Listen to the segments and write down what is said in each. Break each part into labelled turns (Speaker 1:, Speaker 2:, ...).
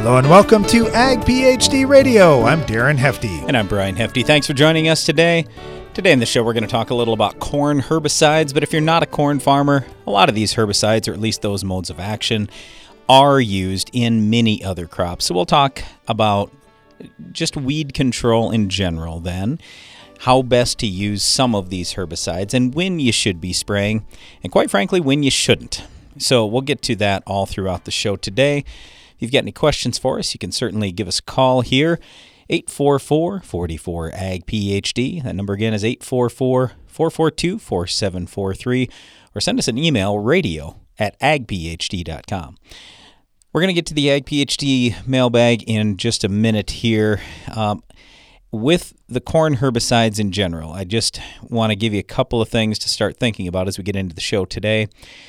Speaker 1: Hello and welcome to Ag PhD Radio. I'm Darren Hefty.
Speaker 2: And I'm Brian Hefty. Thanks for joining us today. Today in the show, we're going to talk a little about corn herbicides, but if you're not a corn farmer, a lot of these herbicides, or at least those modes of action, are used in many other crops. So we'll talk about just weed control in general then, how best to use some of these herbicides, and when you should be spraying, and quite frankly, when you shouldn't. So we'll get to that all throughout the show today. If you've got any questions for us, you can certainly give us a call here, 844-44-AG-PHD. That number again is 844-442-4743, or send us an email, radio@agphd.com. We're going to get to the Ag PhD mailbag in just a minute here. With the corn herbicides in general, I just want to give you a couple of things to start thinking about as we get into the show today.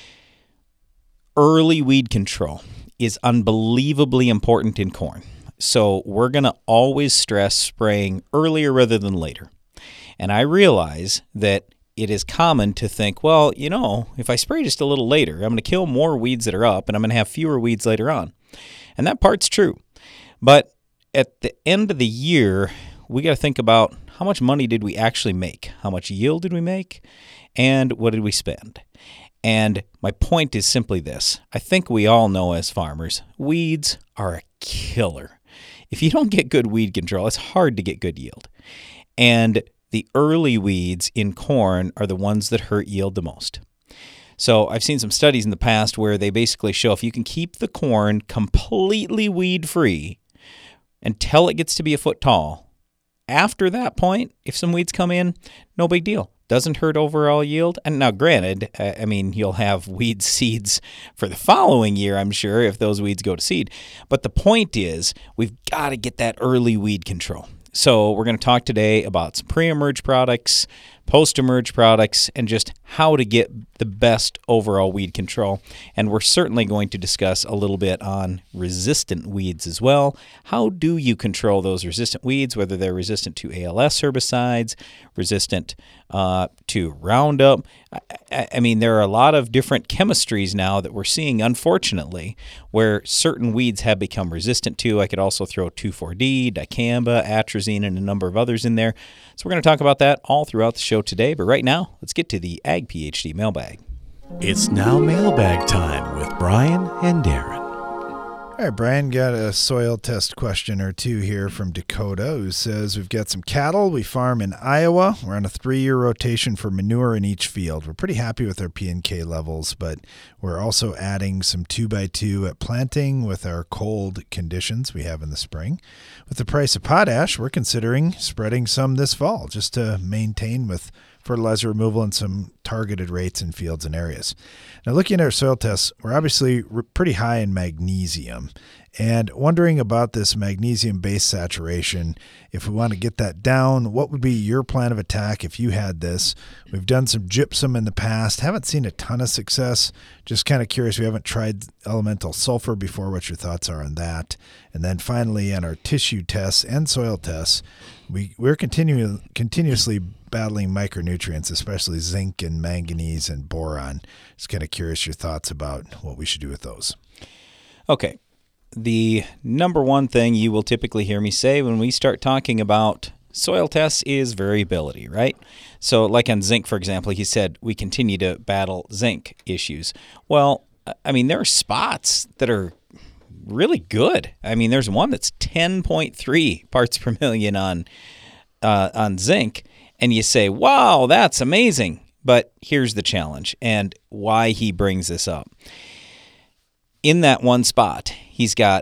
Speaker 2: Early weed control is unbelievably important in corn. So we're going to always stress spraying earlier rather than later. And I realize that it is common to think, well, you know, if I spray just a little later, I'm going to kill more weeds that are up and I'm going to have fewer weeds later on. And that part's true. But at the end of the year, we got to think about how much money did we actually make? How much yield did we make? And what did we spend? And my point is simply this. I think we all know as farmers, weeds are a killer. If you don't get good weed control, it's hard to get good yield. And the early weeds in corn are the ones that hurt yield the most. So I've seen some studies in the past where they basically show if you can keep the corn completely weed-free until it gets to be a foot tall, after that point, if some weeds come in, no big deal. Doesn't hurt overall yield. And now granted, I mean, you'll have weed seeds for the following year, I'm sure, if those weeds go to seed. But the point is, we've got to get that early weed control. So we're going to talk today about some pre-emerge products, post-emerge products, and just how to get the best overall weed control. And we're certainly going to discuss a little bit on resistant weeds as well. How do you control those resistant weeds, whether they're resistant to ALS herbicides, resistant to Roundup? I mean, there are a lot of different chemistries now that we're seeing, unfortunately, where certain weeds have become resistant to. I could also throw 2,4-D, dicamba, atrazine, and a number of others in there. So we're going to talk about that all throughout the show today. But right now, let's get to the Ag PhD mailbag.
Speaker 3: It's now mailbag time with Brian and Darren.
Speaker 1: All right, Brian, got a soil test question or two here from Dakota, who says, we've got some cattle. We farm in Iowa. We're on a 3-year rotation for manure in each field. We're pretty happy with our P&K levels, but we're also adding some 2x2 at planting with our cold conditions we have in the spring. With the price of potash, we're considering spreading some this fall just to maintain with fertilizer removal and some targeted rates in fields and areas. Now, looking at our soil tests, we're obviously pretty high in magnesium, and wondering about this magnesium-based saturation. If we want to get that down, what would be your plan of attack if you had this? We've done some gypsum in the past, haven't seen a ton of success. Just kind of curious, we haven't tried elemental sulfur before, what your thoughts are on that. And then finally, on our tissue tests and soil tests, we're continuously battling micronutrients, especially zinc and manganese and boron. Just kind of curious your thoughts about what we should do with those.
Speaker 2: Okay. The number one thing you will typically hear me say when we start talking about soil tests is variability, right? So like on zinc, for example, he said we continue to battle zinc issues. Well, I mean, there are spots that are really good. I mean, there's one that's 10.3 parts per million on zinc, and you say, wow, that's amazing. But here's the challenge and why he brings this up. In that one spot, he's got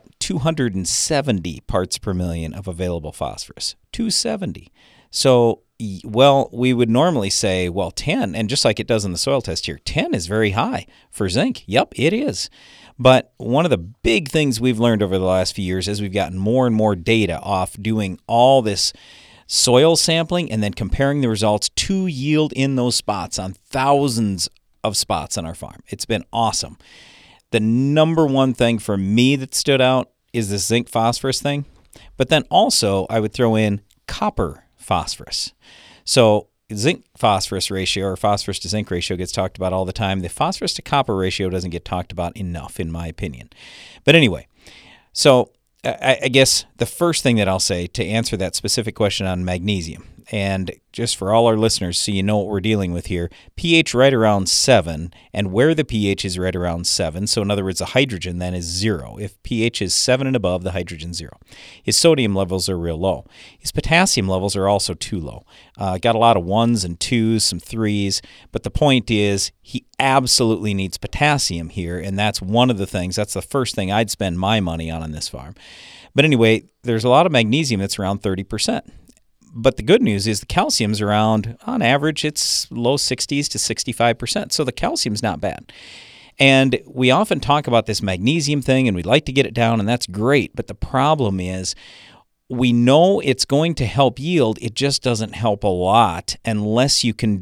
Speaker 2: 270 parts per million of available phosphorus. 270. So, well, we would normally say, well, 10, and just like it does in the soil test here, 10 is very high for zinc. Yep, it is. But one of the big things we've learned over the last few years as we've gotten more and more data off doing all this soil sampling and then comparing the results to yield in those spots on thousands of spots on our farm. It's been awesome. The number one thing for me that stood out is this zinc phosphorus thing. But then also I would throw in copper phosphorus. So zinc phosphorus ratio or phosphorus to zinc ratio gets talked about all the time. The phosphorus to copper ratio doesn't get talked about enough, in my opinion. But anyway, so I guess the first thing that I'll say to answer that specific question on magnesium, and just for all our listeners so you know what we're dealing with here, pH right around 7, and where the pH is right around 7, so in other words, the hydrogen then is 0. If pH is 7 and above, the hydrogen's 0. His sodium levels are real low. His potassium levels are also too low. Got a lot of 1s and 2s, some 3s, but the point is he absolutely needs potassium here, and that's one of the things, that's the first thing I'd spend my money on this farm. But anyway, there's a lot of magnesium that's around 30%. But the good news is the calcium's around, on average, it's low 60s to 65%. So the calcium's not bad. And we often talk about this magnesium thing, and we'd like to get it down, and that's great. But the problem is we know it's going to help yield. It just doesn't help a lot unless you can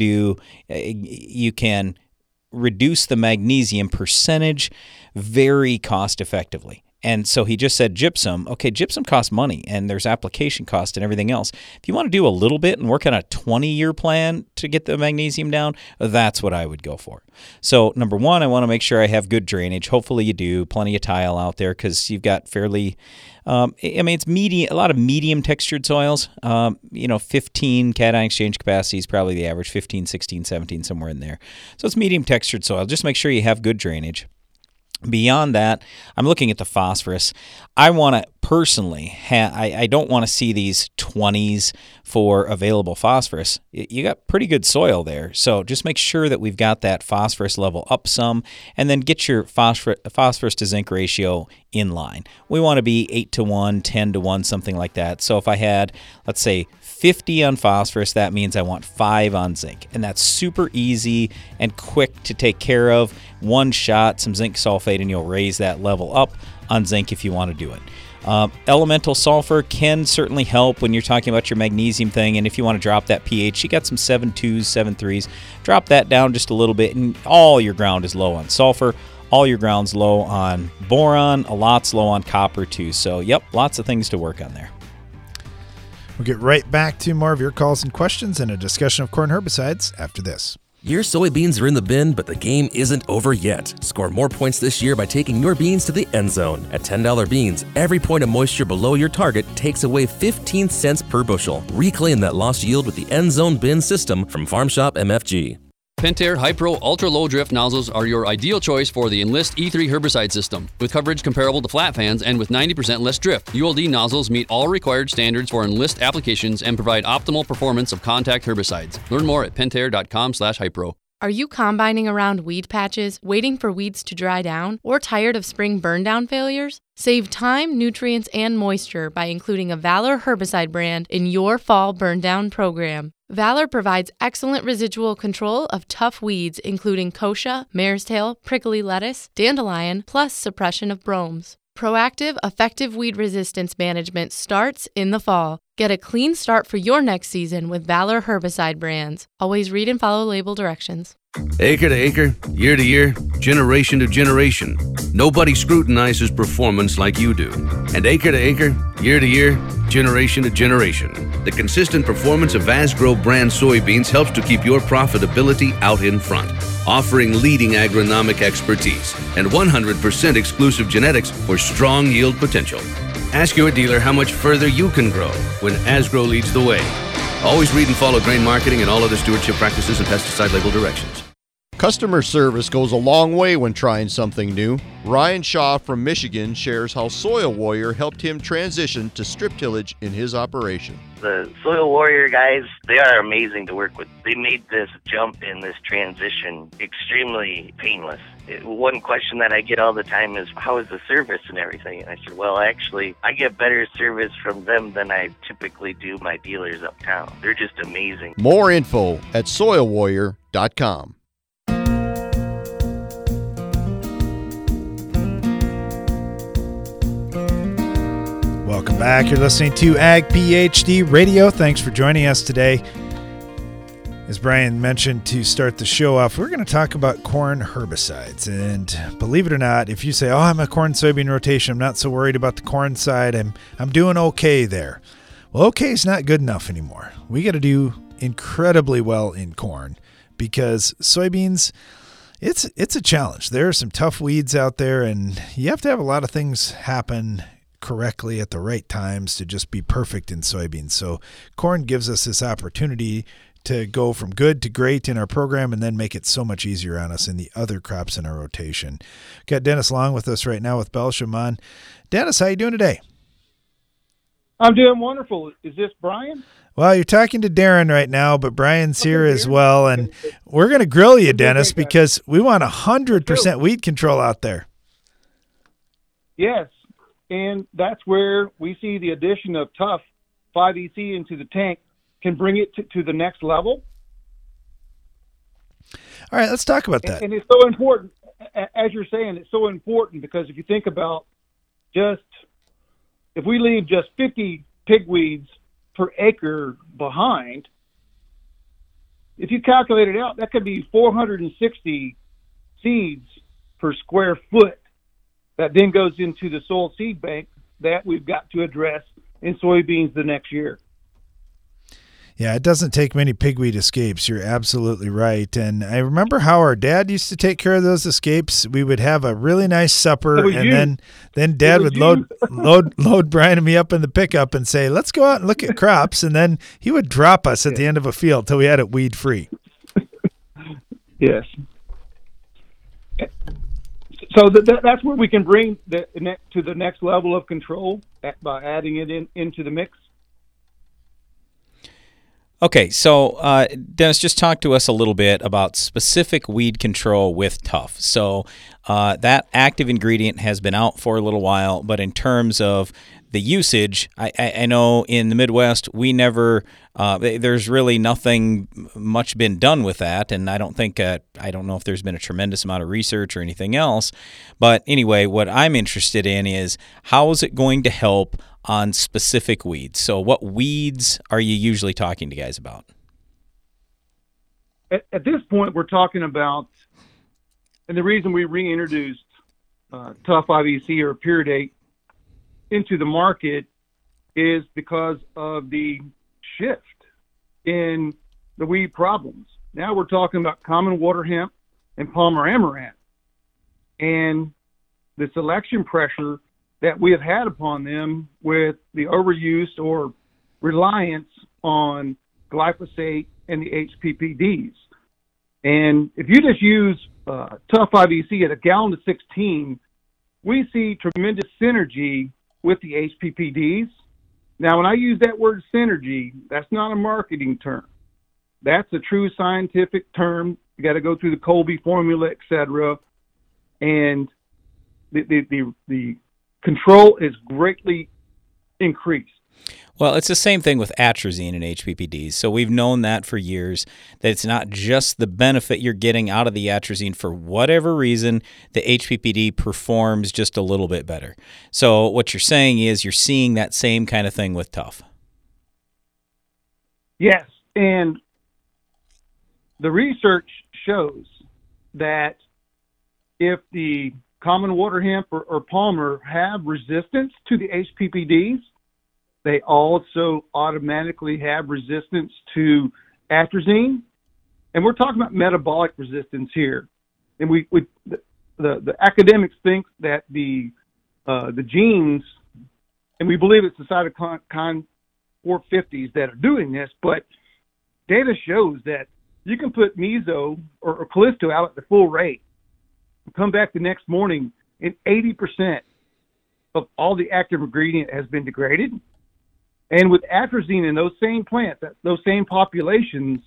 Speaker 2: reduce the magnesium percentage very cost effectively. And so he just said gypsum. Okay, gypsum costs money, and there's application cost and everything else. If you want to do a little bit and work on a 20-year plan to get the magnesium down, that's what I would go for. So number one, I want to make sure I have good drainage. Hopefully you do. Plenty of tile out there because you've got fairly, it's medium, a lot of medium textured soils. 15 cation exchange capacity is probably the average, 15, 16, 17, somewhere in there. So it's medium textured soil. Just make sure you have good drainage. Beyond that, I'm looking at the phosphorus. I want to personally, I don't want to see these 20s for available phosphorus. You got pretty good soil there, so just make sure that we've got that phosphorus level up some, and then get your phosphorus to zinc ratio in line. We want to be 8-1, 10-1, something like that. So if I had, let's say, 50 on phosphorus, that means I want 5 on zinc. And that's super easy and quick to take care of. One shot, some zinc sulfate, and you'll raise that level up on zinc if you want to do it. Elemental sulfur can certainly help when you're talking about your magnesium thing, and if you want to drop that pH, you got some 7.2s, 7.3s, drop that down just a little bit, and all your ground is low on sulfur, all your ground's low on boron, a lot's low on copper too, so yep, lots of things to work on there.
Speaker 1: We'll get right back to more of your calls and questions and a discussion of corn herbicides after this.
Speaker 4: Your soybeans are in the bin, but the game isn't over yet. Score more points this year by taking your beans to the end zone. At $10 beans, every point of moisture below your target takes away 15 cents per bushel. Reclaim that lost yield with the end zone bin system from Farm Shop MFG.
Speaker 5: Pentair Hypro Ultra Low Drift nozzles are your ideal choice for the Enlist E3 herbicide system. With coverage comparable to flat fans and with 90% less drift, ULD nozzles meet all required standards for Enlist applications and provide optimal performance of contact herbicides. Learn more at pentair.com/hypro.
Speaker 6: Are you combining around weed patches, waiting for weeds to dry down, or tired of spring burn-down failures? Save time, nutrients, and moisture by including a Valor herbicide brand in your fall burn-down program. Valor provides excellent residual control of tough weeds including kochia, mare's tail, prickly lettuce, dandelion, plus suppression of bromes. Proactive, effective weed resistance management starts in the fall. Get a clean start for your next season with Valor herbicide brands. Always read and follow label directions.
Speaker 7: Acre to acre, year to year, generation to generation, nobody scrutinizes performance like you do. And acre to acre, year to year, generation to generation, the consistent performance of Asgrow brand soybeans helps to keep your profitability out in front, offering leading agronomic expertise and 100% exclusive genetics for strong yield potential. Ask your dealer how much further you can grow when Asgrow leads the way. Always read and follow grain marketing and all other stewardship practices and pesticide label directions.
Speaker 8: Customer service goes a long way when trying something new. Ryan Shaw from Michigan shares how Soil Warrior helped him transition to strip tillage in his operation.
Speaker 9: The Soil Warrior guys, they are amazing to work with. They made this jump in this transition extremely painless. One question that I get all the time is, how is the service and everything? And I said, well, actually, I get better service from them than I typically do my dealers uptown. They're just amazing.
Speaker 8: More info at soilwarrior.com.
Speaker 1: Welcome back. You're listening to Ag PhD Radio. Thanks for joining us today. As Brian mentioned to start the show off, we're going to talk about corn herbicides. And believe it or not, if you say, oh, I'm a corn soybean rotation, I'm not so worried about the corn side, I'm doing okay there. Well, okay is not good enough anymore. We got to do incredibly well in corn because soybeans, it's a challenge. There are some tough weeds out there, and you have to have a lot of things happen correctly at the right times to just be perfect in soybeans. So corn gives us this opportunity to go from good to great in our program and then make it so much easier on us in the other crops in our rotation. Got Dennis Long with us right now with Belsham. Dennis, how you doing today?
Speaker 10: I'm doing wonderful. Is this Brian?
Speaker 1: Well, you're talking to Darren right now, but Brian's here as well, and we're going to grill you, Dennis, because we want 100% weed control out there.
Speaker 10: Yes, and that's where we see the addition of Tough 5EC into the tank can bring it to the next level.
Speaker 1: All right, let's talk about that.
Speaker 10: And it's so important, as you're saying, it's so important because if you think about if we leave just 50 pigweeds per acre behind, if you calculate it out, that could be 460 seeds per square foot that then goes into the soil seed bank that we've got to address in soybeans the next year.
Speaker 1: Yeah, it doesn't take many pigweed escapes. You're absolutely right. And I remember how our dad used to take care of those escapes. We would have a really nice supper, and then Dad would load Brian and me up in the pickup and say, let's go out and look at crops. And then he would drop us at the end of a field till we had it weed free.
Speaker 10: Yes. So that's where we can bring to the next level of control by adding it into the mix.
Speaker 2: Okay, so Dennis, just talk to us a little bit about specific weed control with Tough. So that active ingredient has been out for a little while, but in terms of the usage, I know in the Midwest we never there's really nothing much been done with that, and I don't know if there's been a tremendous amount of research or anything else. But anyway, what I'm interested in is how is it going to help on specific weeds? So what weeds are you usually talking to guys about?
Speaker 10: At this point, we're talking about, and the reason we reintroduced Tough 5EC or Pyridate into the market is because of the shift in the weed problems. Now we're talking about common water hemp and Palmer amaranth, and the selection pressure that we have had upon them with the overuse or reliance on glyphosate and the HPPDs. And if you just use Tough 5EC at a gallon to 16, we see tremendous synergy with the HPPDs. Now, when I use that word synergy, that's not a marketing term. That's a true scientific term. You got to go through the Colby formula, et cetera. And the control is greatly increased.
Speaker 2: Well, it's the same thing with atrazine and HPPDs. So we've known that for years, that it's not just the benefit you're getting out of the atrazine. For whatever reason, the HPPD performs just a little bit better. So what you're saying is you're seeing that same kind of thing with Tough.
Speaker 10: Yes, and the research shows that if the common water hemp or Palmer have resistance to the HPPDs, they also automatically have resistance to atrazine. And we're talking about metabolic resistance here. And the academics think that the genes, and we believe it's the cytokine 450s that are doing this, but data shows that you can put meso or Callisto out at the full rate, come back the next morning, and 80% of all the active ingredient has been degraded. And with atrazine in those same plants, those same populations,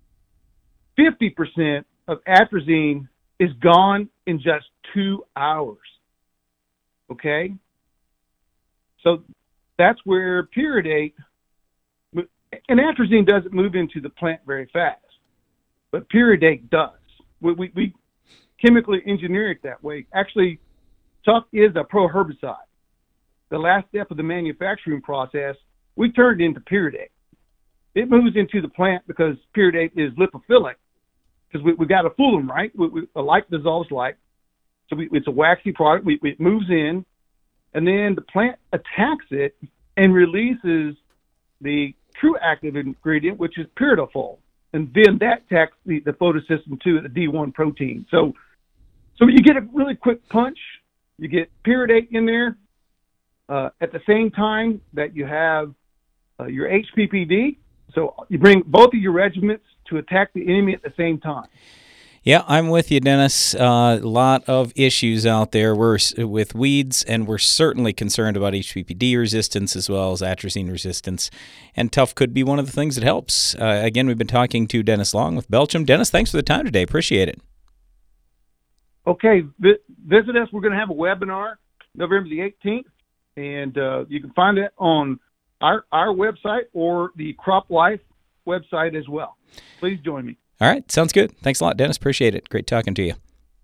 Speaker 10: 50% of atrazine is gone in just 2 hours. Okay? So that's where Pyridate, and atrazine doesn't move into the plant very fast, but Pyridate does. We chemically engineer it that way. Actually, Tough is a pro-herbicide. The last step of the manufacturing process, we turned into Pyridate. It moves into the plant because Pyridate is lipophilic, because we got to fool them, right? A like dissolves like. So it's a waxy product. It moves in, and then the plant attacks it and releases the true active ingredient, which is pyridofol. And then that attacks the photosystem too, the D1 protein. So you get a really quick punch. You get Pyridate in there, at the same time that you have your HPPD. So you bring both of your regiments to attack the enemy at the same time.
Speaker 2: Yeah, I'm with you, Dennis. A lot of issues out there with weeds, and we're certainly concerned about HPPD resistance as well as atrazine resistance. And Tough could be one of the things that helps. Again, we've been talking to Dennis Long with Belchim. Dennis, thanks for the time today. Appreciate it.
Speaker 10: Okay, visit us. We're going to have a webinar November the 18th, and you can find it on our website or the Crop Life website as well. Please join me.
Speaker 2: All right, sounds good. Thanks a lot, Dennis. Appreciate it. Great talking to you.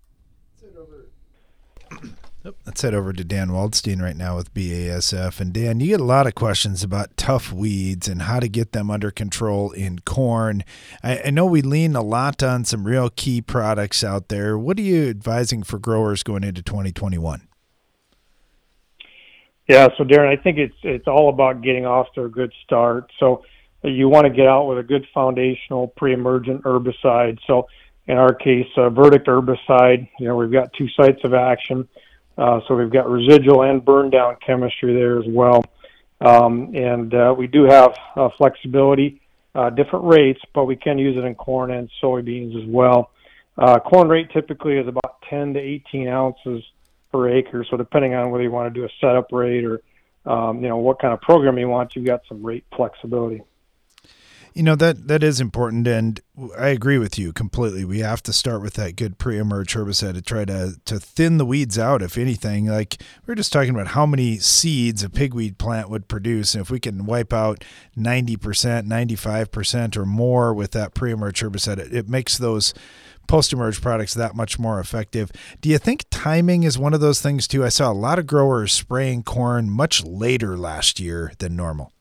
Speaker 1: Let's head over to Dan Waldstein right now with BASF. And Dan, you get a lot of questions about tough weeds and how to get them under control in corn. I know we lean a lot on some real key products out there. What are you advising for growers going into 2021?
Speaker 11: Yeah, so Darren, I think it's all about getting off to a good start. So you want to get out with a good foundational pre-emergent herbicide. So in our case, verdict herbicide, we've got 2 sites of action. So we've got residual and burn down chemistry there as well. And we do have flexibility, different rates, but we can use it in corn and soybeans as well. Corn rate typically is about 10 to 18 ounces per acre. So depending on whether you want to do a setup rate or, what kind of program you want, you've got some rate flexibility.
Speaker 1: That is important, and I agree with you completely. We have to start with that good pre-emerge herbicide to try to thin the weeds out, if anything. Like, we were just talking about how many seeds a pigweed plant would produce, and if we can wipe out 90%, 95% or more with that pre-emerge herbicide, it makes those post-emerge products that much more effective. Do you think timing is one of those things, too? I saw a lot of growers spraying corn much later last year than normal.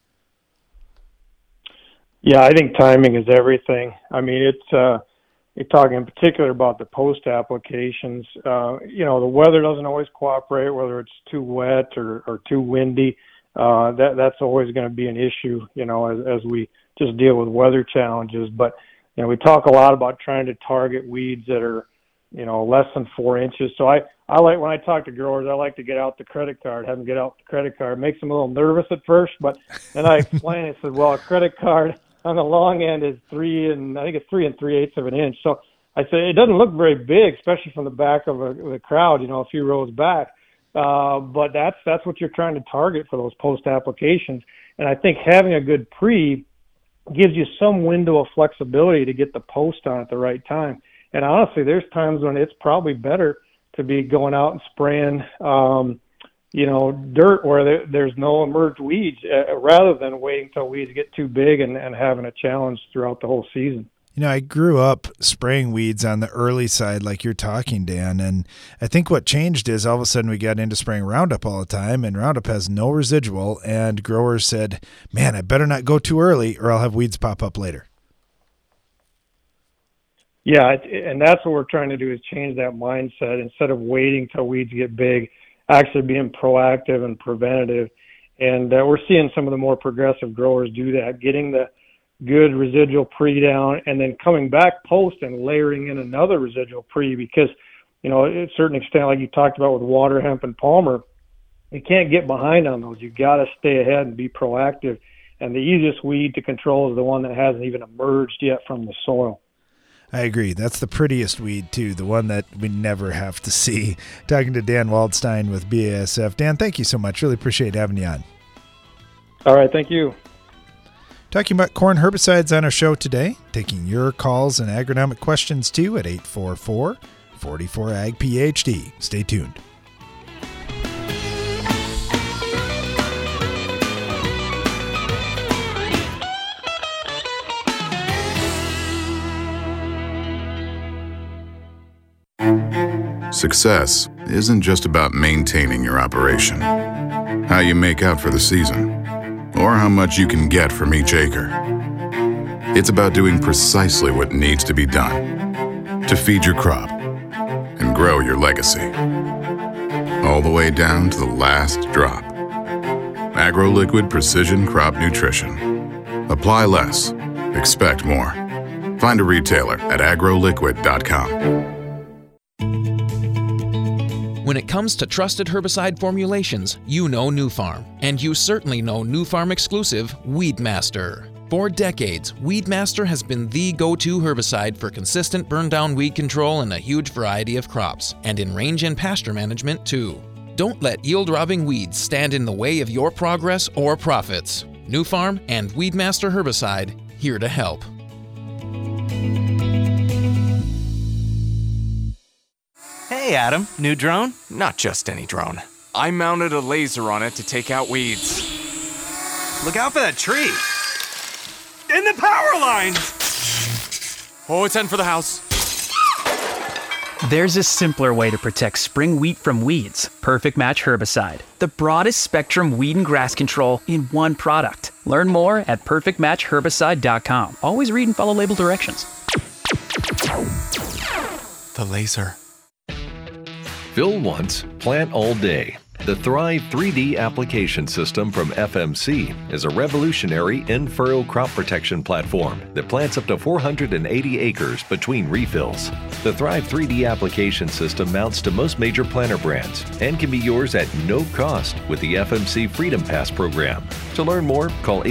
Speaker 11: Yeah, I think timing is everything. I mean, you're talking in particular about the post applications. The weather doesn't always cooperate, whether it's too wet or too windy. That's always going to be an issue, as we just deal with weather challenges. But, we talk a lot about trying to target weeds that are, less than 4 inches. So I like, when I talk to growers, I like to get out the credit card, have them get out the credit card. It makes them a little nervous at first, but then I explain it. I said, well, a credit card on the long end is 3 3/8 of an inch. So I say it doesn't look very big, especially from the back of the crowd, a few rows back. But that's what you're trying to target for those post applications. And I think having a good pre gives you some window of flexibility to get the post on at the right time. And honestly, there's times when it's probably better to be going out and spraying dirt where there's no emerged weeds, rather than waiting till weeds get too big and having a challenge throughout the whole season.
Speaker 1: I grew up spraying weeds on the early side like you're talking, Dan, and I think what changed is all of a sudden we got into spraying Roundup all the time, and Roundup has no residual, and growers said, man, I better not go too early or I'll have weeds pop up later.
Speaker 11: Yeah, and that's what we're trying to do, is change that mindset. Instead of waiting till weeds get big, actually being proactive and preventative. And we're seeing some of the more progressive growers do that, getting the good residual pre down and then coming back post and layering in another residual pre, because, at a certain extent, like you talked about with water, hemp, and palmer, you can't get behind on those. You've got to stay ahead and be proactive. And the easiest weed to control is the one that hasn't even emerged yet from the soil.
Speaker 1: I agree. That's the prettiest weed, too, the one that we never have to see. Talking to Dan Waldstein with BASF. Dan, thank you so much. Really appreciate having you on.
Speaker 11: All right, thank you.
Speaker 1: Talking about corn herbicides on our show today. Taking your calls and agronomic questions, too, at 844-44-AG-PHD. Stay tuned.
Speaker 12: Success isn't just about maintaining your operation, how you make out for the season, or how much you can get from each acre. It's about doing precisely what needs to be done to feed your crop and grow your legacy, all the way down to the last drop. AgroLiquid Precision Crop Nutrition. Apply less, expect more. Find a retailer at agroliquid.com.
Speaker 13: When it comes to trusted herbicide formulations, you know Nufarm, and you certainly know Nufarm exclusive Weedmaster. For decades, Weedmaster has been the go-to herbicide for consistent burn-down weed control in a huge variety of crops, and in range and pasture management too. Don't let yield-robbing weeds stand in the way of your progress or profits. Nufarm and Weedmaster herbicide, here to help.
Speaker 14: Hey Adam, new drone?
Speaker 15: Not just any drone. I mounted a laser on it to take out weeds.
Speaker 14: Look out for that tree! And the power lines!
Speaker 15: Oh, it's in for the house.
Speaker 16: There's a simpler way to protect spring wheat from weeds. Perfect Match Herbicide. The broadest spectrum weed and grass control in one product. Learn more at perfectmatchherbicide.com. Always read and follow label directions.
Speaker 15: The laser.
Speaker 17: Fill once, plant all day. The Thrive 3D application system from FMC is a revolutionary in-furrow crop protection platform that plants up to 480 acres between refills. The Thrive 3D application system mounts to most major planter brands and can be yours at no cost with the FMC Freedom Pass program. To learn more, call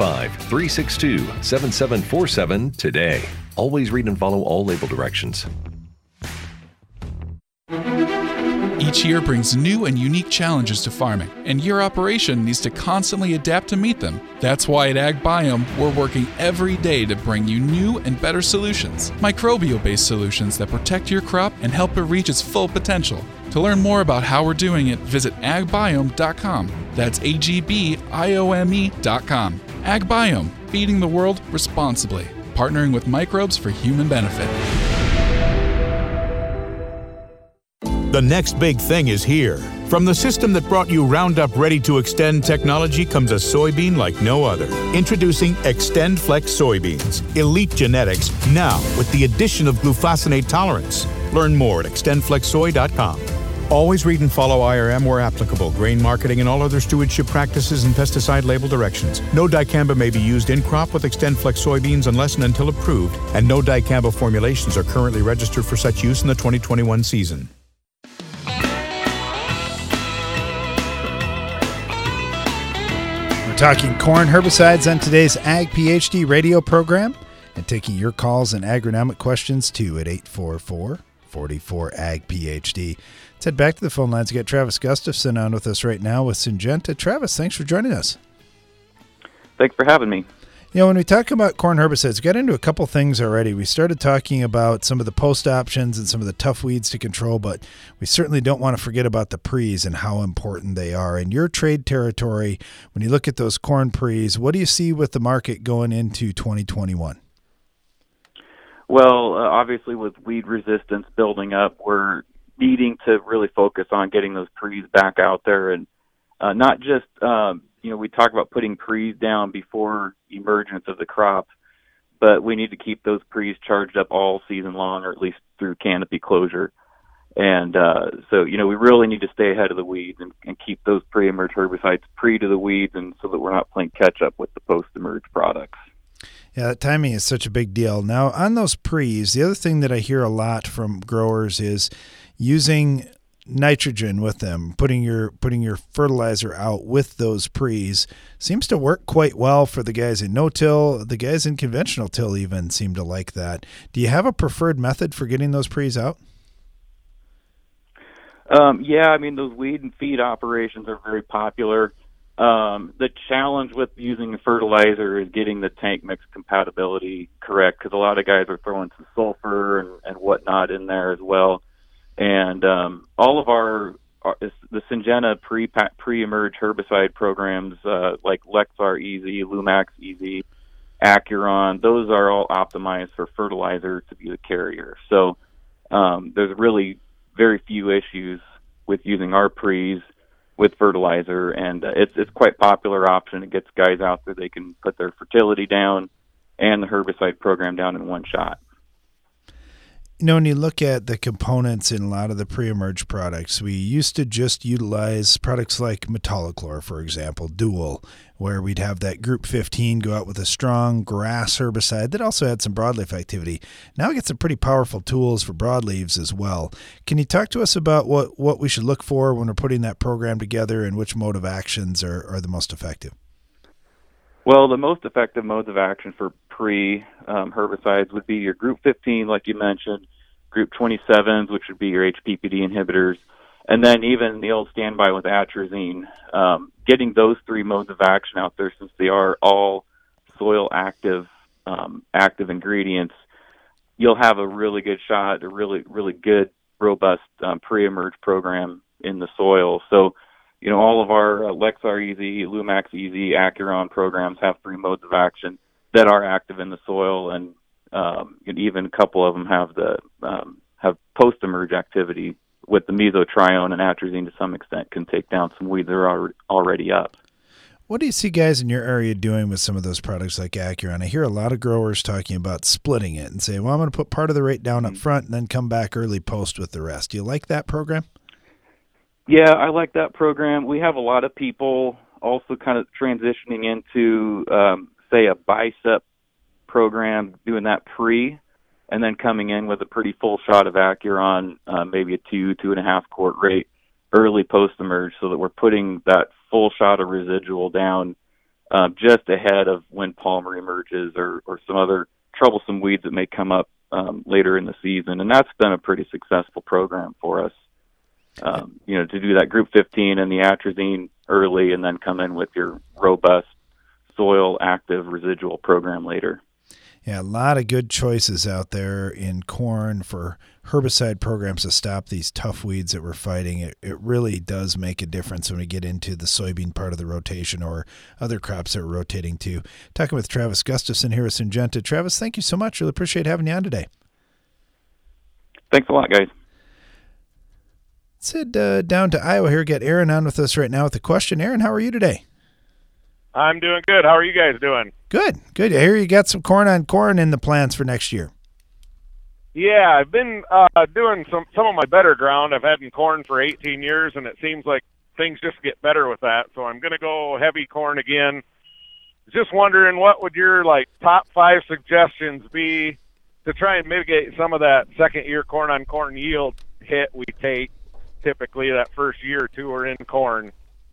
Speaker 17: 815-362-7747 today. Always read and follow all label directions.
Speaker 18: Each year brings new and unique challenges to farming, and your operation needs to constantly adapt to meet them. That's why at AgBiome, we're working every day to bring you new and better solutions. Microbial-based solutions that protect your crop and help it reach its full potential. To learn more about how we're doing it, visit agbiome.com. That's AGBIOME.com. AgBiome, feeding the world responsibly, partnering with microbes for human benefit.
Speaker 19: The next big thing is here. From the system that brought you Roundup Ready to Extend technology comes a soybean like no other. Introducing XtendFlex soybeans. Elite genetics, now with the addition of glufosinate tolerance. Learn more at extendflexsoy.com. Always read and follow IRM where applicable, grain marketing, and all other stewardship practices and pesticide label directions. No dicamba may be used in crop with XtendFlex soybeans unless and until approved, and no dicamba formulations are currently registered for such use in the 2021 season.
Speaker 1: We're talking corn herbicides on today's Ag PhD radio program and taking your calls and agronomic questions too at 844-44-AG-PhD. Let's head back to the phone lines to get Travis Gustafson on with us right now with Syngenta. Travis, thanks for joining us.
Speaker 20: Thanks for having me.
Speaker 1: You know, when we talk about corn herbicides, we got into a couple things already. We started talking about some of the post options and some of the tough weeds to control, but we certainly don't want to forget about the pre's and how important they are. In your trade territory, when you look at those corn pre's, what do you see with the market going into 2021?
Speaker 20: Well, obviously with weed resistance building up, we're needing to really focus on getting those pre's back out there and not just we talk about putting pre's down before emergence of the crop, but we need to keep those pre's charged up all season long, or at least through canopy closure. And so we really need to stay ahead of the weeds and keep those pre-emerge herbicides pre to the weeds, and so that we're not playing catch-up with the post-emerge products.
Speaker 1: Yeah, that timing is such a big deal. Now, on those pre's, the other thing that I hear a lot from growers is using nitrogen with them, putting your fertilizer out with those pre's seems to work quite well for the guys in no-till. The guys in conventional till even seem to like that. Do you have a preferred method for getting those pre's out?
Speaker 20: Those weed and feed operations are very popular. The challenge with using the fertilizer is getting the tank mix compatibility correct, because a lot of guys are throwing some sulfur and whatnot in there as well. And all of the Syngenta pre-emerge herbicide programs like Lexar Easy, Lumax Easy, Acuron, those are all optimized for fertilizer to be the carrier. So there's really very few issues with using our pre's with fertilizer, and it's quite popular option. It gets guys out there, they can put their fertility down and the herbicide program down in one shot.
Speaker 1: When you look at the components in a lot of the pre-emerge products, we used to just utilize products like Metolachlor, for example, Dual, where we'd have that Group 15 go out with a strong grass herbicide that also had some broadleaf activity. Now we get some pretty powerful tools for broadleaves as well. Can you talk to us about what we should look for when we're putting that program together and which mode of actions are the most effective?
Speaker 20: Well, the most effective modes of action for pre-herbicides would be your Group 15, like you mentioned, Group 27s, which would be your HPPD inhibitors, and then even the old standby with atrazine. Getting those three modes of action out there, since they are all soil active ingredients, you'll have a really good shot, a really good, robust pre-emerge program in the soil. So, all of our Lexar Easy, Lumax Easy, Acuron programs have three modes of action that are active in the soil, and even a couple of them have post-emerge activity with the mesotrione and atrazine to some extent can take down some weeds that are already up.
Speaker 1: What do you see guys in your area doing with some of those products like Acuron? I hear a lot of growers talking about splitting it and say, well, I'm going to put part of the rate down up front and then come back early post with the rest. Do you like that program?
Speaker 20: Yeah, I like that program. We have a lot of people also kind of transitioning into, say, a bicep program, doing that pre, and then coming in with a pretty full shot of Acuron, maybe a 2.5 quart rate early post-emerge, so that we're putting that full shot of residual down just ahead of when palmer emerges or some other troublesome weeds that may come up later in the season. And that's been a pretty successful program for us. To do that Group 15 and the atrazine early and then come in with your robust soil active residual program later.
Speaker 1: Yeah, a lot of good choices out there in corn for herbicide programs to stop these tough weeds that we're fighting. It really does make a difference when we get into the soybean part of the rotation or other crops that we're rotating to. Talking with Travis Gustafson here with Syngenta. Travis, thank you so much. Really appreciate having you on today.
Speaker 20: Thanks a lot, guys.
Speaker 1: Let's head down to Iowa here. Get Aaron on with us right now with a question. Aaron, how are you today?
Speaker 21: I'm doing good. How are you guys doing?
Speaker 1: Good. I hear you got some corn on corn in the plans for next year.
Speaker 21: Yeah, I've been doing some of my better ground. I've had in corn for 18 years, and it seems like things just get better with that. So I'm going to go heavy corn again. Just wondering, what would your top 5 suggestions be to try and mitigate some of that second-year corn on corn yield hit we take typically that first year or two we're in corn?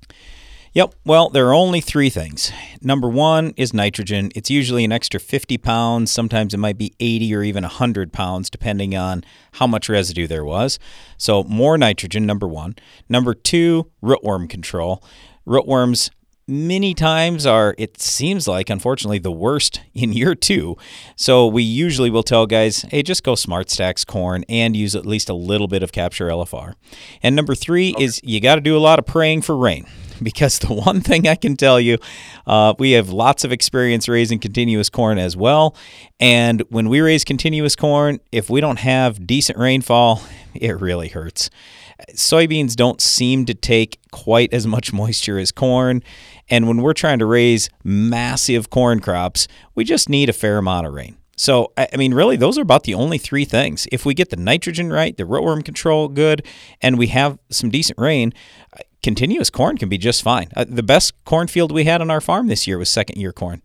Speaker 2: Yep. Well, there are only 3 things. Number 1 is nitrogen. It's usually an extra 50 pounds. Sometimes it might be 80 or even 100 pounds, depending on how much residue there was. So more nitrogen, number 1. Number 2, rootworm control. Rootworms many times are, it seems like, unfortunately, the worst in year 2. So we usually will tell guys, hey, just go Smart Stacks corn and use at least a little bit of Capture LFR. And number 3 is you got to do a lot of praying for rain. Because the one thing I can tell you, we have lots of experience raising continuous corn as well. And when we raise continuous corn, if we don't have decent rainfall, it really hurts. Soybeans don't seem to take quite as much moisture as corn. And when we're trying to raise massive corn crops, we just need a fair amount of rain. So, I mean, really, those are about the only 3 things. If we get the nitrogen right, the rootworm control good, and we have some decent rain, continuous corn can be just fine. The best cornfield we had on our farm this year was second-year corn.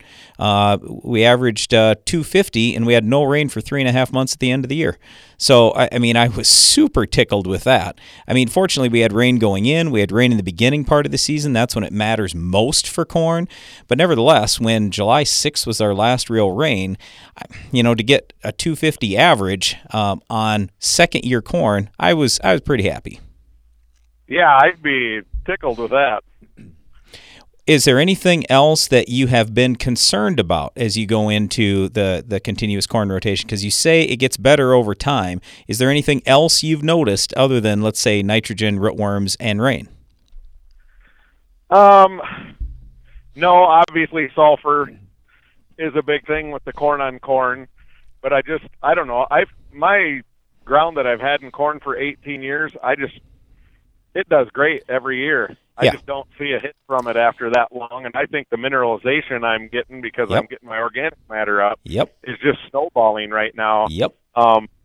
Speaker 2: We averaged 250, and we had no rain for 3.5 months at the end of the year. So, I was super tickled with that. Fortunately, we had rain going in. We had rain in the beginning part of the season. That's when it matters most for corn. But nevertheless, when July 6th was our last real rain, to get a 250 average on second-year corn, I was pretty happy.
Speaker 21: Yeah, I'd be tickled with that.
Speaker 2: Is there anything else that you have been concerned about as you go into the continuous corn rotation? Because you say it gets better over time. Is there anything else you've noticed other than, let's say, nitrogen, rootworms, and rain?
Speaker 21: No, obviously sulfur is a big thing with the corn on corn. But I don't know. My ground that I've had in corn for 18 years, it does great every year. I just don't see a hit from it after that long. And I think the mineralization I'm getting because I'm getting my organic matter up is just snowballing right now.
Speaker 2: Yep.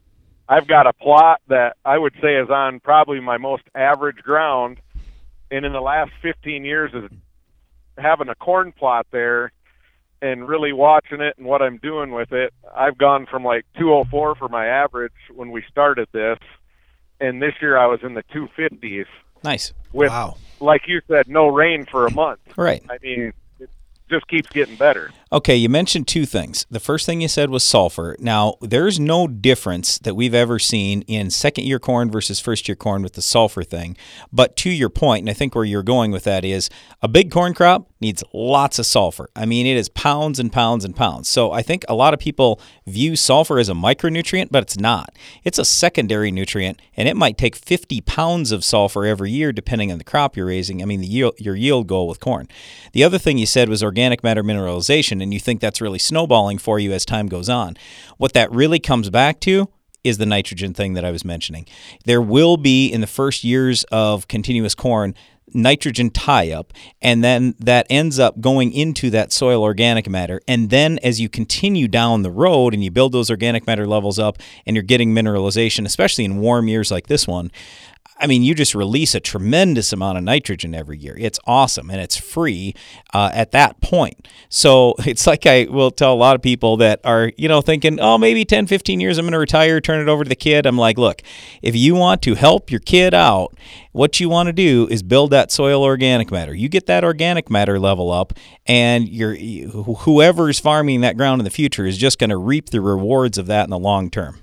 Speaker 21: I've got a plot that I would say is on probably my most average ground, and in the last 15 years is having a corn plot there and really watching it and what I'm doing with it. I've gone from like 204 for my average when we started this, and this year I was in the 250s.
Speaker 2: Nice.
Speaker 21: With, like you said, no rain for a month.
Speaker 2: Right.
Speaker 21: I mean, it just keeps getting better.
Speaker 2: Okay, you mentioned two things. The first thing you said was sulfur. Now, there's no difference that we've ever seen in second-year corn versus first-year corn with the sulfur thing. But to your point, and I think where you're going with that is, a big corn crop needs lots of sulfur. I mean, it is pounds and pounds and pounds. So I think a lot of people view sulfur as a micronutrient, but it's not. It's a secondary nutrient, and it might take 50 pounds of sulfur every year depending on the crop you're raising. I mean, your yield goal with corn. The other thing you said was organic matter mineralization, and you think that's really snowballing for you as time goes on. What that really comes back to is the nitrogen thing that I was mentioning. There will be, in the first years of continuous corn, nitrogen tie-up, and then that ends up going into that soil organic matter. And then as you continue down the road and you build those organic matter levels up and you're getting mineralization, especially in warm years like this one, I mean, you just release a tremendous amount of nitrogen every year. It's awesome, and it's free at that point. So it's like I will tell a lot of people that are, thinking, oh, maybe 10, 15 years I'm going to retire, turn it over to the kid. I'm like, look, if you want to help your kid out, what you want to do is build that soil organic matter. You get that organic matter level up, and whoever's farming that ground in the future is just going to reap the rewards of that in the long term.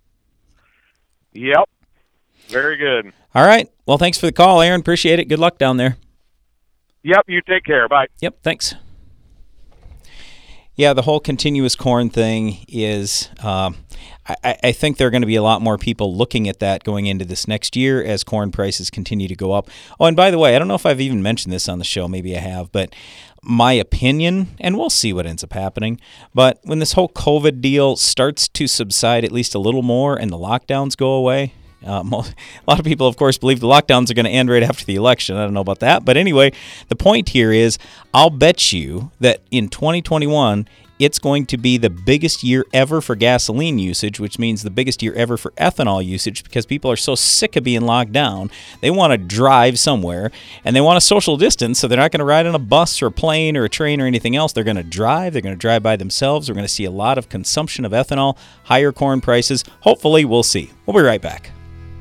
Speaker 21: Yep. Very good.
Speaker 2: All right. Well, thanks for the call, Aaron. Appreciate it. Good luck down there.
Speaker 21: Yep. You take care. Bye.
Speaker 2: Yep. Thanks. Yeah, the whole continuous corn thing is, I think there are going to be a lot more people looking at that going into this next year as corn prices continue to go up. Oh, and by the way, I don't know if I've even mentioned this on the show. Maybe I have, but my opinion, and we'll see what ends up happening, but when this whole COVID deal starts to subside at least a little more and the lockdowns go away, a lot of people, of course, believe the lockdowns are going to end right after the election. I don't know about that. But anyway, the point here is I'll bet you that in 2021, it's going to be the biggest year ever for gasoline usage, which means the biggest year ever for ethanol usage, because people are so sick of being locked down. They want to drive somewhere, and they want a social distance, so they're not going to ride on a bus or a plane or a train or anything else. They're going to drive. They're going to drive by themselves. We're going to see a lot of consumption of ethanol, higher corn prices. Hopefully, we'll see. We'll be right back.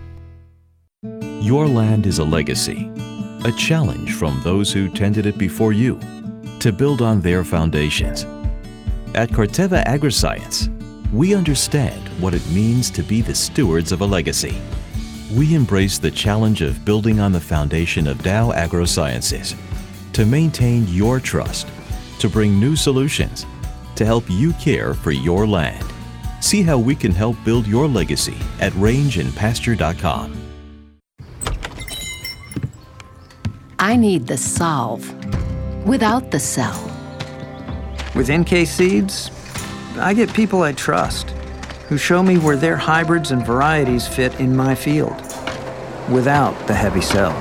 Speaker 3: Your land is a legacy, a challenge from those who tended it before you, to build on their foundations. At Corteva Agriscience, we understand what it means to be the stewards of a legacy. We embrace the challenge of building on the foundation of Dow AgroSciences to maintain your trust, to bring new solutions, to help you care for your land. See how we can help build your legacy at rangeandpasture.com.
Speaker 22: I need the solve without the sell.
Speaker 23: With NK Seeds, I get people I trust who show me where their hybrids and varieties fit in my field without the heavy sell.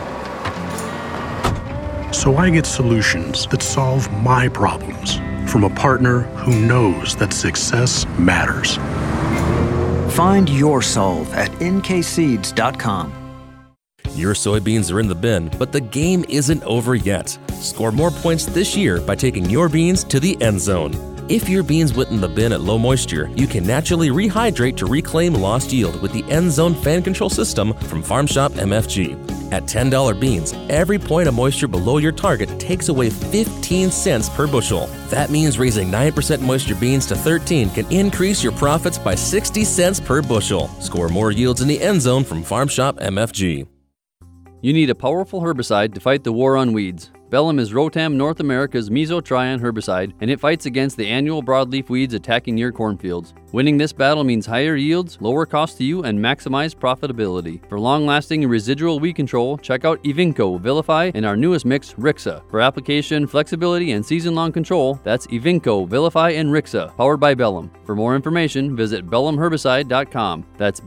Speaker 24: So I get solutions that solve my problems from a partner who knows that success matters.
Speaker 23: Find your solve at nkseeds.com.
Speaker 4: Your soybeans are in the bin, but the game isn't over yet. Score more points this year by taking your beans to the end zone. If your beans went in the bin at low moisture, you can naturally rehydrate to reclaim lost yield with the End Zone fan control system from Farm Shop MFG. At $10 beans, every point of moisture below your target takes away 15 cents per bushel. That means raising 9% moisture beans to 13 can increase your profits by 60 cents per bushel. Score more yields in the End Zone from Farm Shop MFG.
Speaker 5: You need a powerful herbicide to fight the war on weeds. Bellum is Rotam North America's mesotrione herbicide, and it fights against the annual broadleaf weeds attacking your cornfields. Winning this battle means higher yields, lower cost to you, and maximized profitability. For long-lasting and residual weed control, check out Evinco, Vilify, and our newest mix, Rixa. For application, flexibility, and season-long control, that's Evinco, Vilify, and Rixa, powered by Bellum. For more information, visit bellumherbicide.com. That's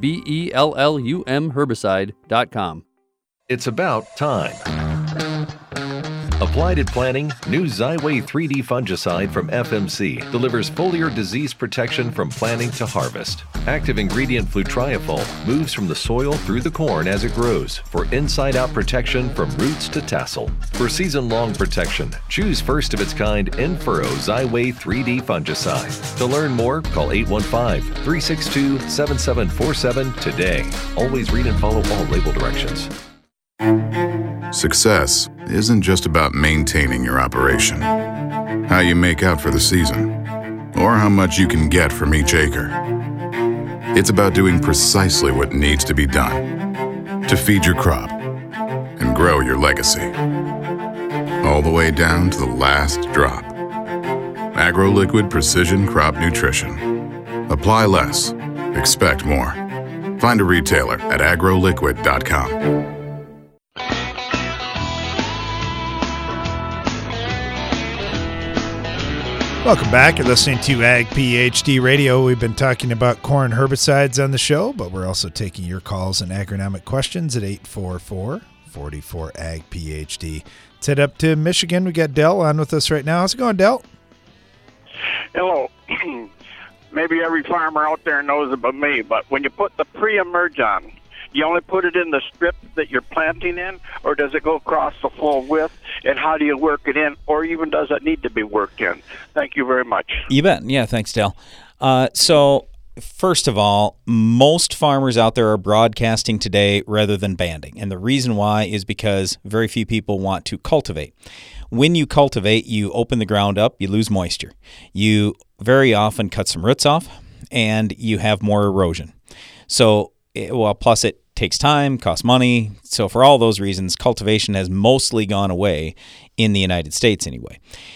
Speaker 5: BELLUM herbicide.com.
Speaker 17: It's about time. A Applied at planting, new Xyway 3D fungicide from FMC delivers foliar disease protection from planting to harvest. Active ingredient flutriafol moves from the soil through the corn as it grows for inside-out protection from roots to tassel. For season-long protection, choose first of its kind In-Furrow Xyway 3D fungicide. To learn more, call 815-362-7747 today. Always read and follow all label directions.
Speaker 12: Success isn't just about maintaining your operation, how you make out for the season, or how much you can get from each acre. It's about doing precisely what needs to be done to feed your crop and grow your legacy, all the way down to the last drop. AgroLiquid Precision Crop Nutrition. Apply less, expect more. Find a retailer at agroliquid.com.
Speaker 1: Welcome back. You're listening to Ag PhD Radio. We've been talking about corn herbicides on the show, but we're also taking your calls and agronomic questions at 844-44-AG-PhD. Let's head up to Michigan. We got Del on with us right now. How's it going, Del?
Speaker 6: Hello. Maybe every farmer out there knows it but me, but when you put the pre-emerge on, you only put it in the strip that you're planting in, or does it go across the full width? And how do you work it in, or even does it need to be worked in? Thank you very much.
Speaker 2: You bet. Yeah, thanks, Del. So, first of all, most farmers out there are broadcasting today rather than banding. And the reason why is because very few people want to cultivate. When you cultivate, you open the ground up, you lose moisture. You very often cut some roots off, and you have more erosion. So, plus it takes time, costs money. So for all those reasons, cultivation has mostly gone away in the United States anyway.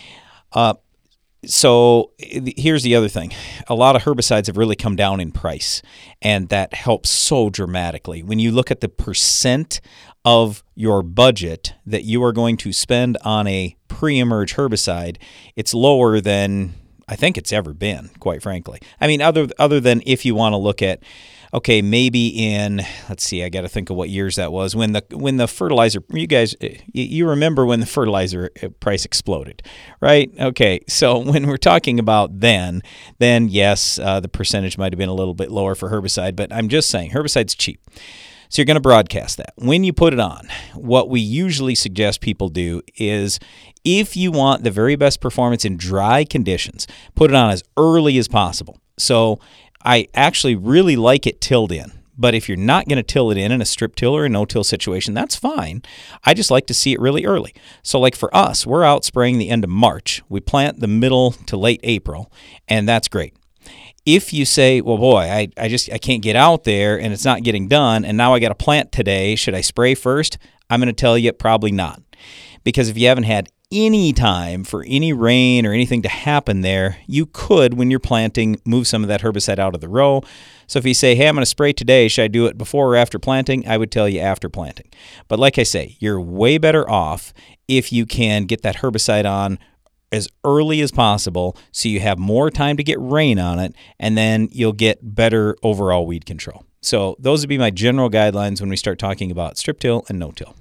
Speaker 2: So here's the other thing. A lot of herbicides have really come down in price, and that helps so dramatically. When you look at the percent of your budget that you are going to spend on a pre-emerge herbicide, it's lower than I think it's ever been, quite frankly. I mean, other than if you want to look at, okay, maybe in, let's see, I got to think of what years that was, when the fertilizer, you guys, you remember when the fertilizer price exploded, right? Okay, so when we're talking about then yes, the percentage might have been a little bit lower for herbicide, but I'm just saying, herbicide's cheap. So you're going to broadcast that. When you put it on, what we usually suggest people do is, if you want the very best performance in dry conditions, put it on as early as possible. So I actually really like it tilled in. But if you're not going to till it in a strip till or a no-till situation, that's fine. I just like to see it really early. So like for us, we're out spraying the end of March. We plant the middle to late April, and that's great. If you say, well, boy, I can't get out there and it's not getting done, and now I got to plant today, should I spray first? I'm going to tell you probably not. Because if you haven't had any time for any rain or anything to happen there, you could, when you're planting, move some of that herbicide out of the row. So if you say, hey, I'm going to spray today, should I do it before or after planting? I would tell you after planting. But like I say, you're way better off if you can get that herbicide on as early as possible so you have more time to get rain on it, and then you'll get better overall weed control. So those would be my general guidelines when we start talking about strip till and no-till.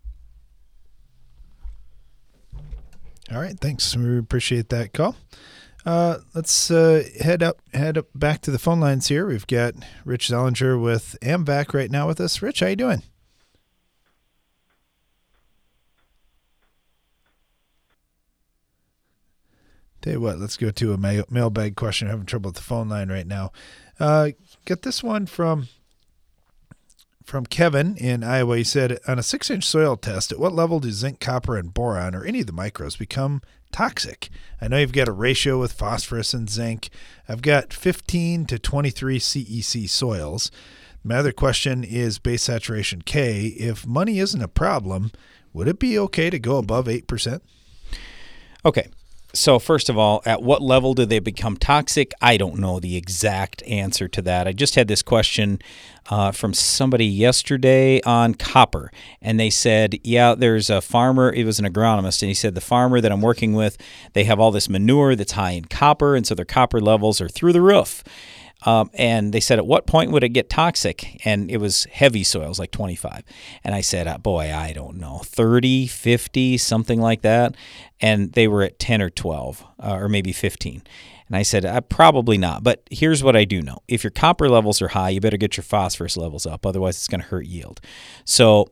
Speaker 1: All right, thanks. We appreciate that call. Let's head up back to the phone lines here. We've got Rich Zellinger with AMVAC right now with us. Rich, how you doing? Tell you what, let's go to a mailbag question. I'm having trouble with the phone line right now. Got this one from Kevin in Iowa. He said, on a 6-inch soil test, at what level do zinc, copper, and boron, or any of the micros, become toxic? I know you've got a ratio with phosphorus and zinc. I've got 15 to 23 CEC soils. My other question is base saturation K. If money isn't a problem, would it be okay to go above 8%?
Speaker 2: Okay. So first of all, at what level do they become toxic? I don't know the exact answer to that. I just had this question from somebody yesterday on copper, and they said, yeah, there's a farmer, it was an agronomist, and he said the farmer that I'm working with, they have all this manure that's high in copper, and so their copper levels are through the roof. And they said, at what point would it get toxic? And it was heavy soils, like 25. And I said, boy, I don't know, 30, 50, something like that. And they were at 10 or 12, or maybe 15. And I said, probably not. But here's what I do know. If your copper levels are high, you better get your phosphorus levels up. Otherwise, it's going to hurt yield. So,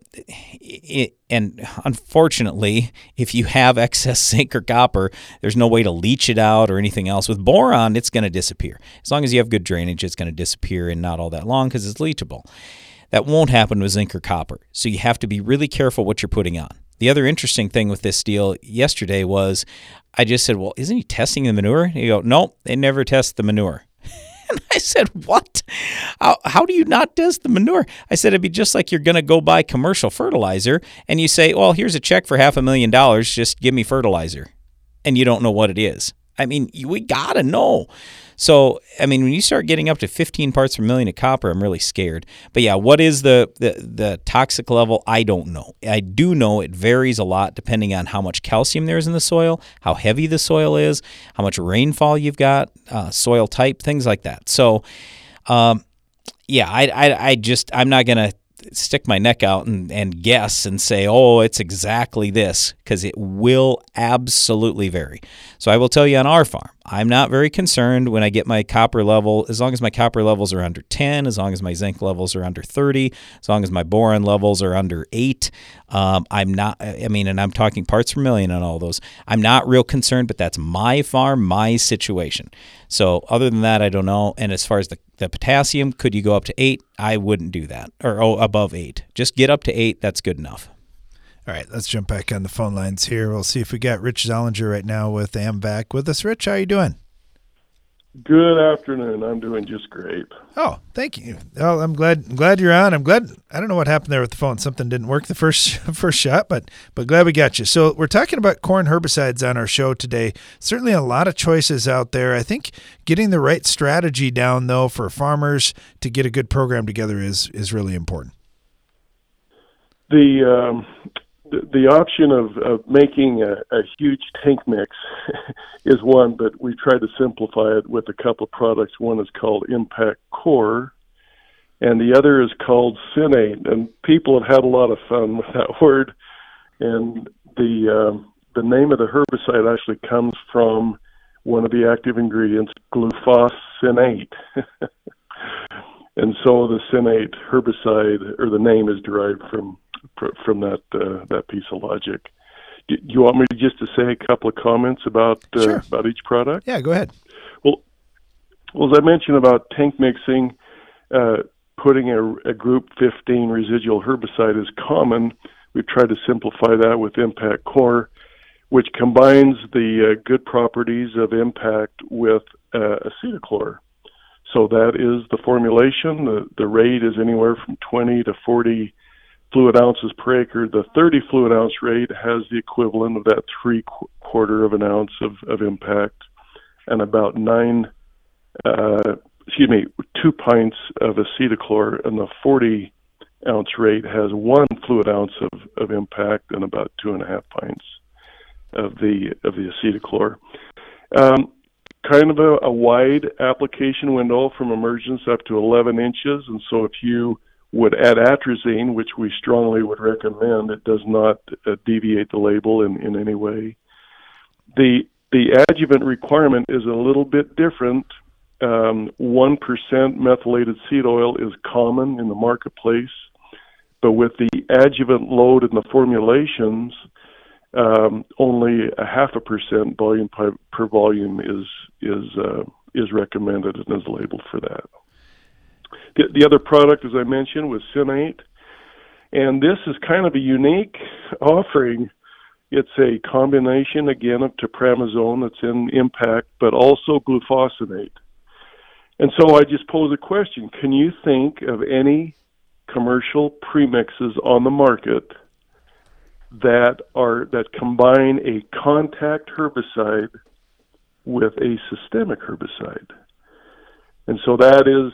Speaker 2: and unfortunately, if you have excess zinc or copper, there's no way to leach it out or anything else. With boron, it's going to disappear. As long as you have good drainage, it's going to disappear in not all that long because it's leachable. That won't happen with zinc or copper. So you have to be really careful what you're putting on. The other interesting thing with this deal yesterday was I just said, well, isn't he testing the manure? And he go, no, they never test the manure. And I said, what? How do you not test the manure? I said, it'd be just like you're going to go buy commercial fertilizer and you say, well, here's a check for $500,000. Just give me fertilizer. And you don't know what it is. I mean, we got to know. So, I mean, when you start getting up to 15 parts per million of copper, I'm really scared. But yeah, what is the toxic level? I don't know. I do know it varies a lot depending on how much calcium there is in the soil, how heavy the soil is, how much rainfall you've got, soil type, things like that. So, yeah, I'm not going to stick my neck out and guess and say, oh, it's exactly this, because it will absolutely vary. So I will tell you on our farm, I'm not very concerned when I get my copper level, as long as my copper levels are under 10, as long as my zinc levels are under 30, as long as my boron levels are under 8. I'm not, and I'm talking parts per million on all those. I'm not real concerned, but that's my farm, my situation. So other than that, I don't know. And as far as the potassium, could you go up to 8? I wouldn't do that, or above 8. Just get up to 8. That's good enough.
Speaker 1: All right, let's jump back on the phone lines here. We'll see if we got Rich Zollinger right now with AMVAC with us. Rich, how are you doing?
Speaker 7: Good afternoon. I'm doing just great.
Speaker 1: Oh, thank you. Well, I'm glad you're on. I'm glad. I don't know what happened there with the phone. Something didn't work the first shot, but glad we got you. So we're talking about corn herbicides on our show today. Certainly a lot of choices out there. I think getting the right strategy down, though, for farmers to get a good program together is really important.
Speaker 7: The option of making a huge tank mix is one, but we tried to simplify it with a couple of products. One is called Impact Core, and the other is called Synate. And people have had a lot of fun with that word. And the name of the herbicide actually comes from one of the active ingredients, glufosinate. And so the Synate herbicide, or the name, is derived from that piece of logic. Do you want me just to say a couple of comments about
Speaker 1: Sure.
Speaker 7: about each product?
Speaker 1: Yeah, go ahead.
Speaker 7: Well, as I mentioned about tank mixing, putting a Group 15 residual herbicide is common. We've tried to simplify that with Impact Core, which combines the good properties of Impact with acetochlor. So that is the formulation. The rate is anywhere from 20 to 40 fluid ounces per acre. The 30 fluid ounce rate has the equivalent of that 3/4 of an ounce of Impact, and about 2 pints of acetochlor, and the 40 ounce rate has 1 fluid ounce of Impact and about 2.5 pints of the acetochlor. Kind of a wide application window from emergence up to 11 inches, and so if you would add atrazine, which we strongly would recommend, it does not deviate the label in any way. The adjuvant requirement is a little bit different. 1% methylated seed oil is common in the marketplace, but with the adjuvant load in the formulations, only 0.5% volume per volume is recommended and is labeled for that. The other product, as I mentioned, was Synate, and this is kind of a unique offering. It's a combination, again, of tepramazole that's in Impact, but also glufosinate. And so I just pose a question. Can you think of any commercial premixes on the market that combine a contact herbicide with a systemic herbicide? And so that is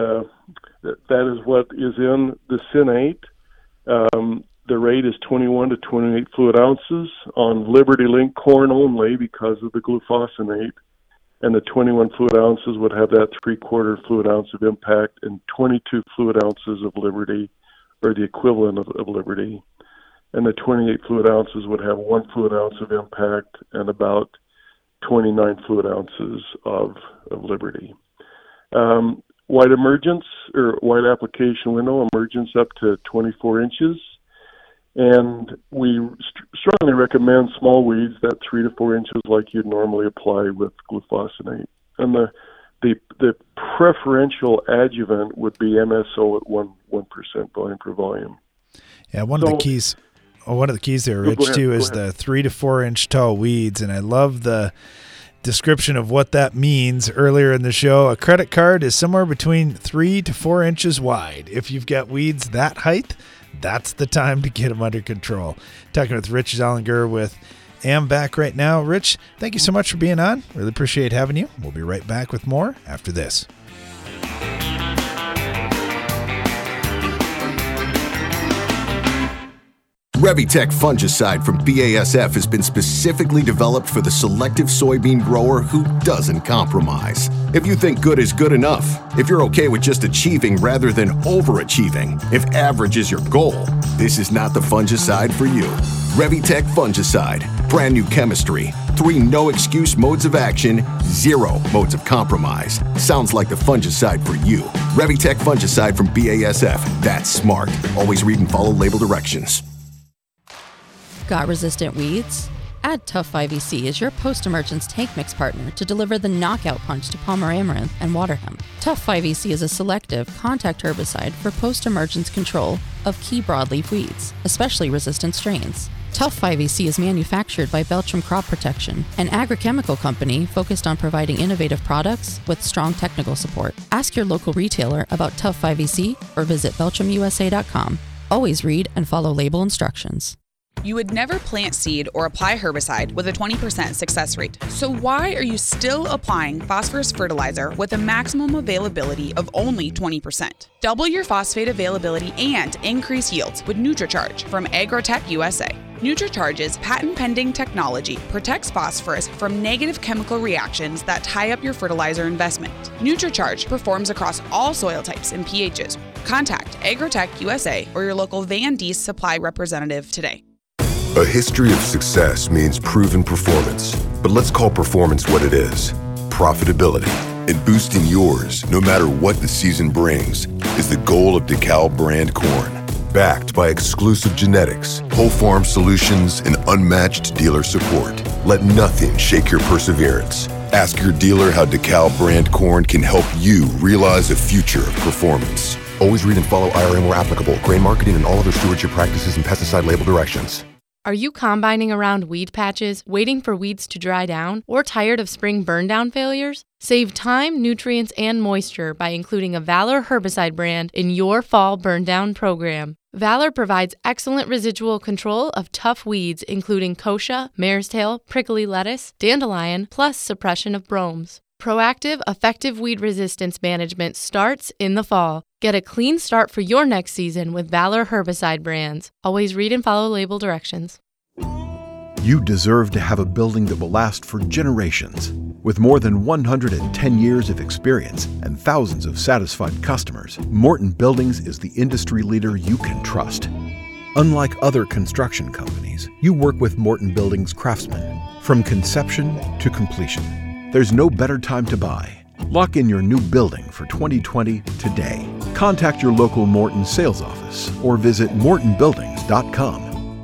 Speaker 7: what is in the Synate. The rate is 21 to 28 fluid ounces on Liberty Link corn only because of the glufosinate. and the 21 fluid ounces would have that 3/4 fluid ounce of impact, and 22 fluid ounces of Liberty, or the equivalent of Liberty. And the 28 fluid ounces would have 1 fluid ounce of impact and about 29 fluid ounces of Liberty. Wide emergence, or wide application window, emergence up to 24 inches. And we strongly recommend small weeds that 3 to 4 inches like you'd normally apply with glufosinate. And the preferential adjuvant would be MSO at 1% volume per volume.
Speaker 1: Yeah, one of the keys there, Rich, too, is the 3 to 4 inch tall weeds. And I love the description of what that means earlier in the show. A credit card is somewhere between 3 to 4 inches wide. If you've got weeds that height, that's the time to get them under control. Talking with Rich Zollinger with AmVac right now. Rich, thank you so much for being on. Really appreciate having you. We'll be right back with more after this.
Speaker 8: Revitec fungicide from BASF has been specifically developed for the selective soybean grower who doesn't compromise. If you think good is good enough, if you're okay with just achieving rather than overachieving, if average is your goal, this is not the fungicide for you. Revitec fungicide, brand new chemistry, 3 no-excuse modes of action, 0 modes of compromise. Sounds like the fungicide for you. Revitec fungicide from BASF. That's smart. Always read and follow label directions.
Speaker 9: Got resistant weeds? Add Tough 5EC as your post-emergence tank mix partner to deliver the knockout punch to Palmer Amaranth and water hemp. Tough 5EC is a selective contact herbicide for post-emergence control of key broadleaf weeds, especially resistant strains. Tough 5EC is manufactured by Belchim Crop Protection, an agrochemical company focused on providing innovative products with strong technical support. Ask your local retailer about Tough 5EC or visit belchimusa.com. Always read and follow label instructions.
Speaker 10: You would never plant seed or apply herbicide with a 20% success rate. So why are you still applying phosphorus fertilizer with a maximum availability of only 20%? Double your phosphate availability and increase yields with NutriCharge from Agrotech USA. NutriCharge's patent-pending technology protects phosphorus from negative chemical reactions that tie up your fertilizer investment. NutriCharge performs across all soil types and pHs. Contact Agrotech USA or your local Van Dees supply representative today.
Speaker 11: A history of success means proven performance, but let's call performance what it is: profitability. And boosting yours, no matter what the season brings, is the goal of DeKalb brand corn. Backed by exclusive genetics, whole farm solutions, and unmatched dealer support. Let nothing shake your perseverance. Ask your dealer how DeKalb brand corn can help you realize a future of performance. Always read and follow IRM where applicable, grain marketing, and all other stewardship practices and pesticide label directions.
Speaker 25: Are you combining around weed patches, waiting for weeds to dry down, or tired of spring burn-down failures? Save time, nutrients, and moisture by including a Valor herbicide brand in your fall burn-down program. Valor provides excellent residual control of tough weeds including kochia, mare's tail, prickly lettuce, dandelion, plus suppression of bromes. Proactive, effective weed resistance management starts in the fall. Get a clean start for your next season with Valor herbicide brands. Always read and follow label directions.
Speaker 26: You deserve to have a building that will last for generations. With more than 110 years of experience and thousands of satisfied customers, Morton Buildings is the industry leader you can trust. Unlike other construction companies, you work with Morton Buildings craftsmen from conception to completion. There's no better time to buy. Lock in your new building for 2020 today. Contact your local Morton sales office or visit mortonbuildings.com.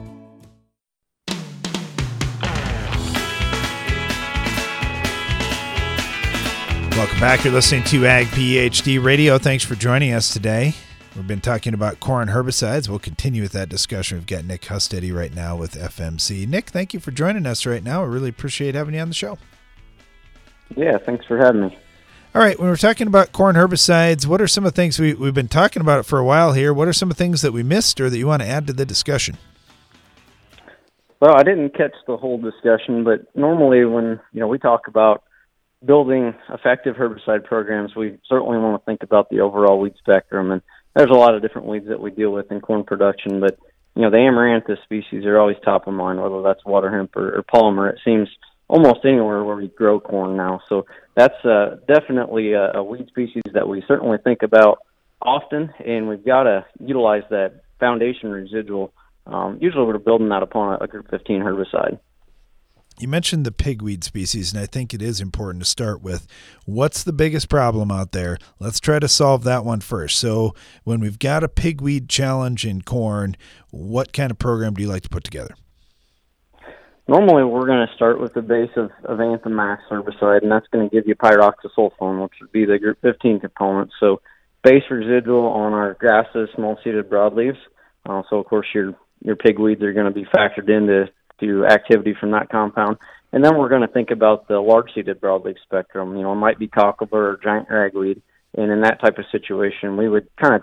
Speaker 1: Welcome back. You're listening to Ag PhD Radio. Thanks for joining us today. We've been talking about corn herbicides. We'll continue with that discussion. We've got Nick Hustedy right now with FMC. Nick, thank you for joining us right now. I really appreciate having you on the show.
Speaker 27: Yeah, thanks for having me.
Speaker 1: All right, when we're talking about corn herbicides, what are some of the things we've been talking about it for a while here? What are some of the things that we missed or that you want to add to the discussion?
Speaker 27: Well, I didn't catch the whole discussion, but normally when we talk about building effective herbicide programs, we certainly want to think about the overall weed spectrum. And there's a lot of different weeds that we deal with in corn production, but the Amaranthus species are always top of mind, whether that's water hemp or Palmer. It seems almost anywhere where we grow corn now. So that's definitely a weed species that we certainly think about often, and we've got to utilize that foundation residual. Usually we're building that upon a Group 15 herbicide.
Speaker 1: You mentioned the pigweed species, and I think it is important to start with what's the biggest problem out there. Let's try to solve that one first. So when we've got a pigweed challenge in corn, what kind of program do you like to put together?
Speaker 27: Normally we're going to start with the base of Anthem Max herbicide, and that's going to give you pyroxasulfone, which would be the Group 15 component. So base residual on our grasses, small-seeded broadleaves. So, of course, your pigweeds are going to be factored into activity from that compound. And then we're going to think about the large-seeded broadleaf spectrum. It might be cockleburr or giant ragweed. And in that type of situation, we would kind of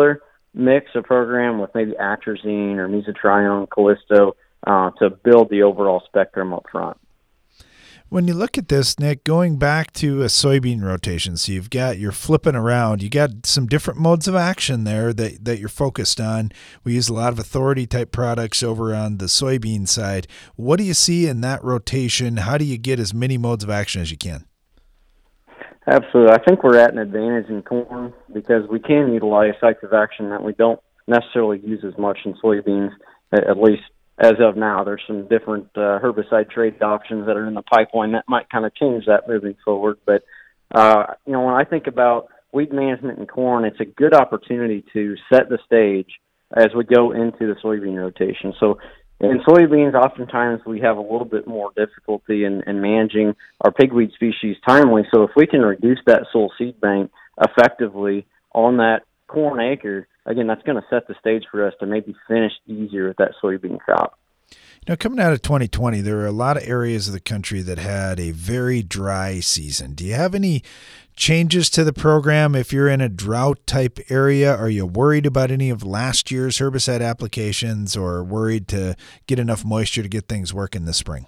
Speaker 27: mix a program with maybe atrazine or mesotrione, Callisto, to build the overall spectrum up front.
Speaker 1: When you look at this, Nick, going back to a soybean rotation, so you're flipping around, you got some different modes of action there that you're focused on. We use a lot of authority type products over on the soybean side. What do you see in that rotation? How do you get as many modes of action as you can?
Speaker 27: Absolutely. I think we're at an advantage in corn because we can utilize sites of action that we don't necessarily use as much in soybeans, at least as of now. There's some different herbicide trade options that are in the pipeline that might kind of change that moving forward. But, when I think about weed management in corn, it's a good opportunity to set the stage as we go into the soybean rotation. So in soybeans, oftentimes we have a little bit more difficulty in managing our pigweed species timely. So if we can reduce that soil seed bank effectively on that corn acre, again, that's going to set the stage for us to maybe finish easier with that soybean crop.
Speaker 1: Coming out of 2020, there were a lot of areas of the country that had a very dry season. Do you have any changes to the program if you're in a drought-type area? Are you worried about any of last year's herbicide applications or worried to get enough moisture to get things working this spring?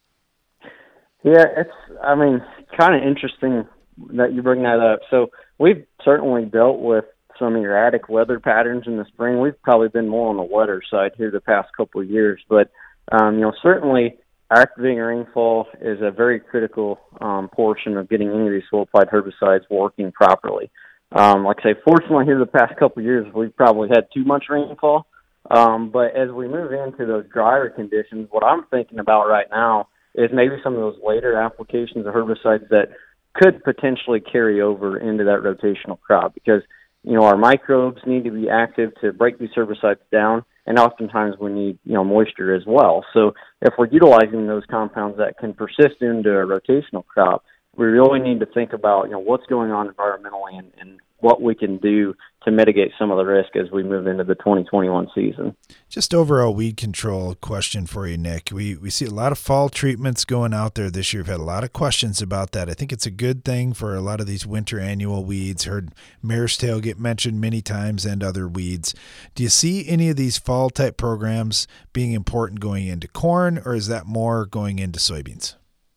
Speaker 27: Yeah, it's kind of interesting that you bring that up. So we've certainly dealt with some erratic weather patterns in the spring. We've probably been more on the wetter side here the past couple of years, but certainly activating rainfall is a very critical portion of getting any of these soil-applied herbicides working properly. Like I say, fortunately here the past couple of years we've probably had too much rainfall, but as we move into those drier conditions, what I'm thinking about right now is maybe some of those later applications of herbicides that could potentially carry over into that rotational crop because our microbes need to be active to break these herbicides down, and oftentimes we need, moisture as well. So if we're utilizing those compounds that can persist into a rotational crop, we really need to think about, what's going on environmentally and what we can do to mitigate some of the risk as we move into the 2021 season.
Speaker 1: Just overall weed control question for you, Nick. We see a lot of fall treatments going out there this year. We've had a lot of questions about that. I think it's a good thing for a lot of these winter annual weeds. Heard mare's tail get mentioned many times and other weeds. Do you see any of these fall type programs being important going into corn, or is that more going into soybeans?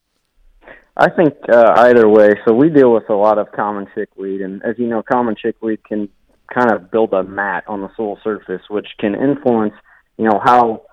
Speaker 27: I think either way. So we deal with a lot of common chickweed, and as you know, common chickweed can kind of build a mat on the soil surface, which can influence, how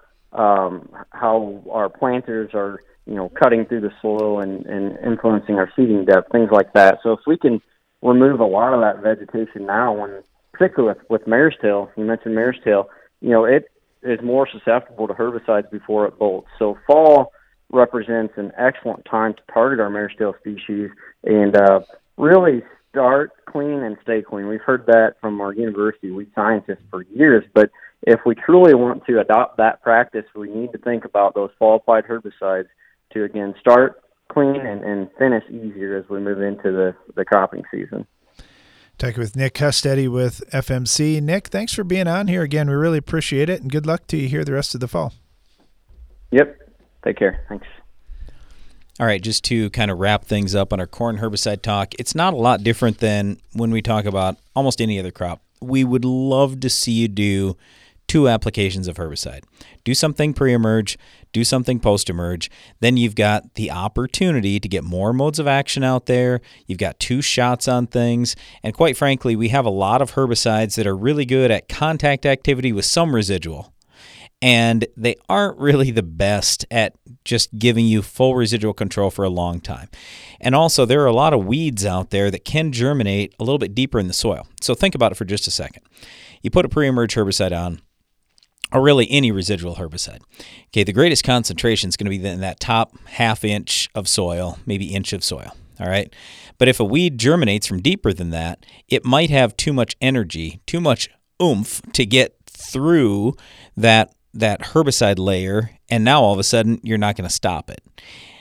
Speaker 27: our planters are, cutting through the soil and influencing our seeding depth, things like that. So if we can remove a lot of that vegetation now, particularly with mare's tail, you mentioned mare's tail, it is more susceptible to herbicides before it bolts. So fall represents an excellent time to target our mare's tail species and really start clean and stay clean. We've heard that from our university weed scientists for years, but if we truly want to adopt that practice, we need to think about those fall-applied herbicides to, again, start clean and finish easier as we move into the cropping season.
Speaker 1: Talking with Nick Custetti with FMC. Nick, thanks for being on here again. We really appreciate it, and good luck to you here the rest of the fall.
Speaker 27: Yep. Take care. Thanks.
Speaker 2: All right, just to kind of wrap things up on our corn herbicide talk, it's not a lot different than when we talk about almost any other crop. We would love to see you do 2 applications of herbicide. Do something pre-emerge, do something post-emerge. Then you've got the opportunity to get more modes of action out there. You've got 2 shots on things. And quite frankly, we have a lot of herbicides that are really good at contact activity with some residual. and they aren't really the best at just giving you full residual control for a long time. And also, there are a lot of weeds out there that can germinate a little bit deeper in the soil. So think about it for just a second. You put a pre-emerge herbicide on, or really any residual herbicide. Okay, the greatest concentration is going to be in that top half inch of soil, maybe inch of soil. All right. But if a weed germinates from deeper than that, it might have too much energy, too much oomph to get through that herbicide layer, and now all of a sudden you're not going to stop it.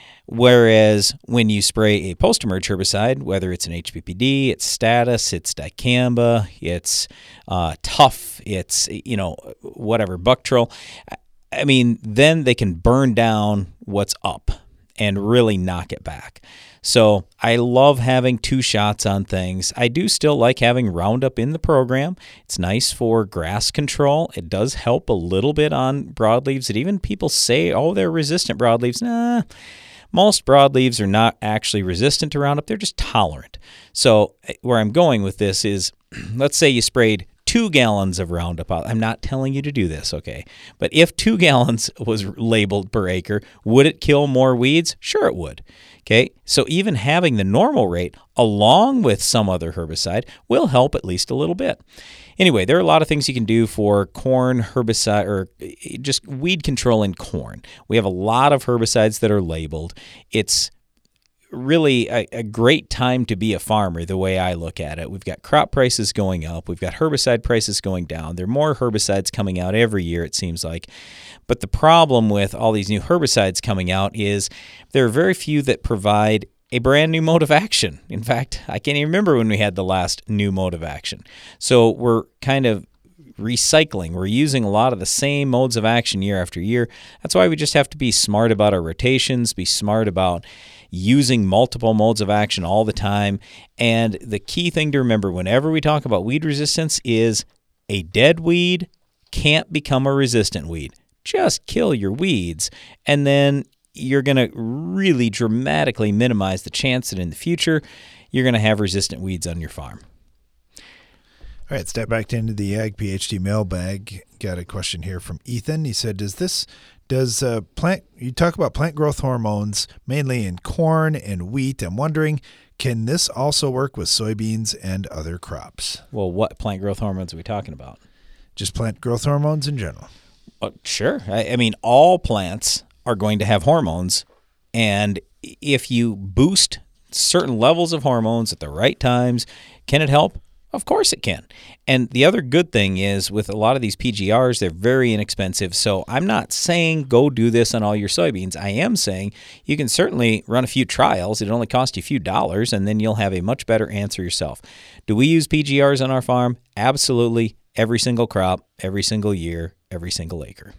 Speaker 2: Whereas when you spray a post-emerge herbicide, whether it's an HPPD, it's Status, it's dicamba, it's Tough, it's whatever, Buctril, I mean, then they can burn down what's up and really knock it back. So I love having 2 shots on things. I do still like having Roundup in the program. It's nice for grass control. It does help a little bit on broadleaves that even people say, oh, they're resistant broadleaves. Nah, most broadleaves are not actually resistant to Roundup. They're just tolerant. So where I'm going with this is, let's say you sprayed 2 gallons of Roundup out. I'm not telling you to do this, okay? But if 2 gallons was labeled per acre, would it kill more weeds? Sure it would. Okay, so even having the normal rate along with some other herbicide will help at least a little bit. Anyway, there are a lot of things you can do for corn herbicide or just weed control in corn. We have a lot of herbicides that are labeled. It's really a great time to be a farmer, the way I look at it. We've got crop prices going up. We've got herbicide prices going down. There are more herbicides coming out every year, it seems like. But the problem with all these new herbicides coming out is there are very few that provide a brand new mode of action. In fact, I can't even remember when we had the last new mode of action. So we're kind of recycling. We're using a lot of the same modes of action year after year. That's why we just have to be smart about our rotations, be smart about using multiple modes of action all the time. And the key thing to remember whenever we talk about weed resistance is a dead weed can't become a resistant weed. Just kill your weeds, and then you're going to really dramatically minimize the chance that in the future you're going to have resistant weeds on your farm.
Speaker 1: All right, step back into the Ag PhD mailbag. Got a question here from Ethan. He said, you talk about plant growth hormones mainly in corn and wheat. I'm wondering, can this also work with soybeans and other crops?
Speaker 2: Well, what plant growth hormones are we talking about?
Speaker 1: Just plant growth hormones in general.
Speaker 2: Sure. I mean, all plants are going to have hormones, and if you boost certain levels of hormones at the right times, can it help? Of course it can. And the other good thing is with a lot of these PGRs, they're very inexpensive. So I'm not saying go do this on all your soybeans. I am saying you can certainly run a few trials. It only costs you a few dollars, and then you'll have a much better answer yourself. Do we use PGRs on our farm? Absolutely. Every single crop, every single year, every single acre.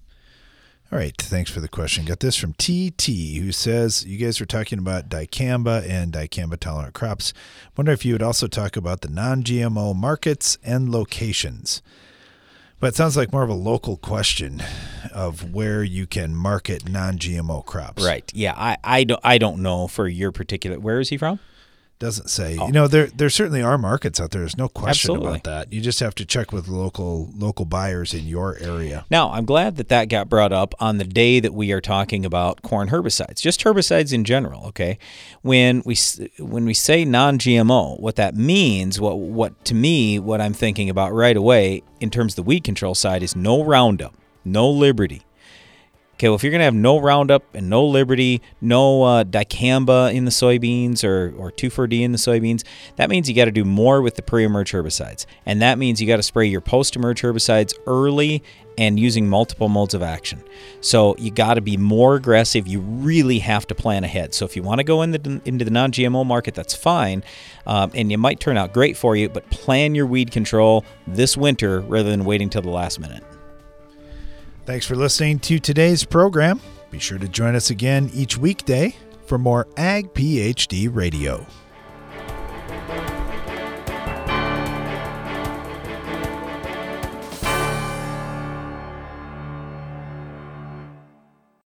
Speaker 1: All right, thanks for the question. Got this from TT, who says, you guys were talking about dicamba and dicamba-tolerant crops. Wonder if you would also talk about the non-GMO markets and locations. But it sounds like more of a local question of where you can market non-GMO crops.
Speaker 2: Right, yeah, I don't know for your particular, where is he from?
Speaker 1: Doesn't say. Oh. There certainly are markets out there. There's no question
Speaker 2: Absolutely.
Speaker 1: About that. You just have to check with local buyers in your area.
Speaker 2: Now, I'm glad that got brought up on the day that we are talking about corn herbicides, just herbicides in general, okay? When we say non-GMO, what that means, what to me, what I'm thinking about right away in terms of the weed control side is no Roundup, no Liberty. Okay, well, if you're going to have no Roundup and no Liberty, no dicamba in the soybeans or 2,4-D in the soybeans, that means you got to do more with the pre-emerge herbicides. And that means you got to spray your post-emerge herbicides early and using multiple modes of action. So you got to be more aggressive. You really have to plan ahead. So if you want to go into the non-GMO market, that's fine. And it might turn out great for you, but plan your weed control this winter rather than waiting till the last minute.
Speaker 1: Thanks for listening to today's program. Be sure to join us again each weekday for more Ag PhD Radio.